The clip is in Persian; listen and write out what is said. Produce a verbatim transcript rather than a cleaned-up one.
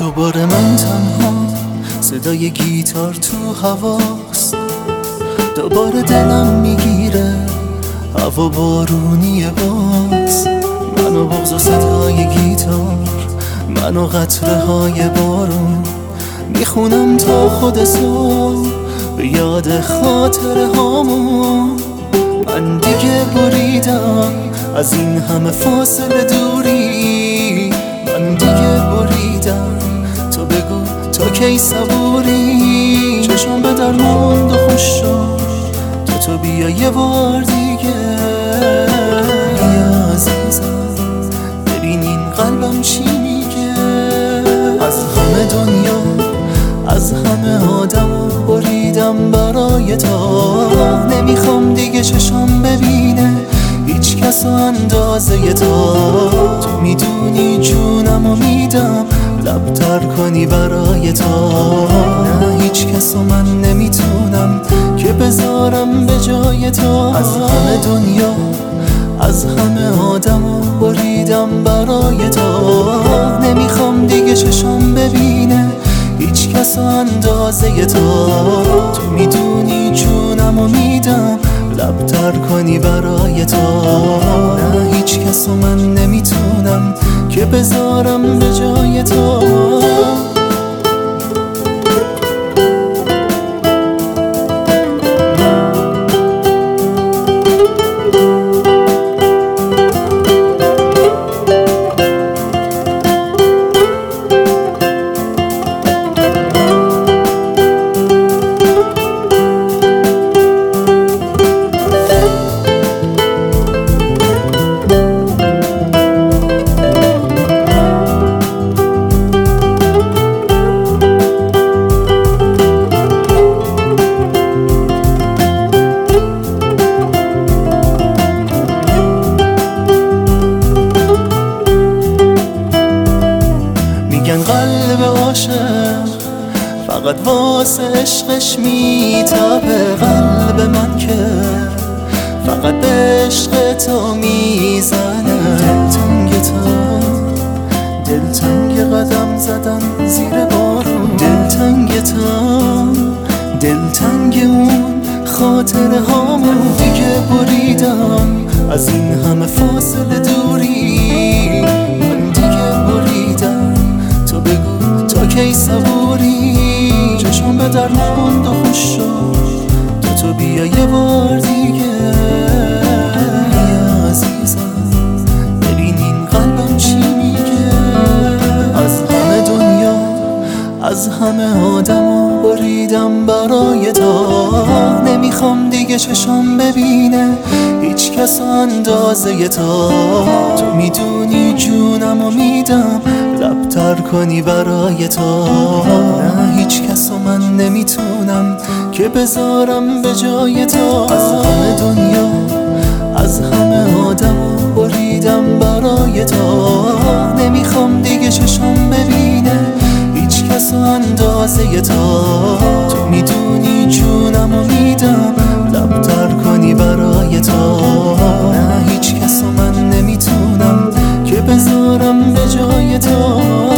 دوباره من تنها، صدای گیتار تو هواست. دوباره دلم میگیره هوا بارونی باز. من و بغض و صدای گیتار، من و قطره های بارون، میخونم تا خود صبح به یاد خاطره هامون. من دیگه بریدم از این همه فاصله دوری، من دیگه بریدم، تو بگو تا کی صبوری. چشم به در موند و خوش شد تا تو بیا یه بار دیگه. بیا عزیزم ببین این قلبم چی میگه. از همه دنیا، از همه آدم بریدم برای تا. نمیخوام دیگه چشم ببینه هیچ کس و اندازه تا. تو میدونی جونم و میدم لبتر کنی برای تا. نه هیچ کس و من نمیتونم که بذارم به جای تا. از همه دنیا، از همه آدم بریدم برای تا. نمیخوام دیگه چشم ببینه هیچ کس و اندازه تا. تو میدونی جونم و میدم لبتر کنی برای تا. نه هیچ کس و من نمیتونم که بذارم به جای تا. قلب عاشق فقط واسه عشقش میتابه. قلب من که فقط به عشق تو میزنه. دلتنگ تو، دلتنگ قدم زدن زیر بارون. دلتنگ تو، دلتنگ اون خاطره هامون. دیگه بریدم از این همه فاصله دوری. من دیگه بریدم، تو بگو تا کی صبوری. چشم به در موند و خوش شد تا تو بیا یه بار دیگه. بیا عزیزم ببین این قلبم چی میگه. از همه دنیا، از همه آدم بریدم برای تا. نمیخوام دیگه چشم ببینه هیچ کس و اندازه تا. تو میدونی جونم و میدم لبتر کنی برای تا. نه هیچ کس و من نمیتونم که بذارم به جای تا. از همه دنیا، از همه آدم بریدم برای تا. نمیخوام دیگه چشم ببینه هیچ کس و اندازه تا. تو میدونی جونم و میدم لبتر کنی برای تا. نه هیچ کس و من نمیتونم که بذارم به جای تا.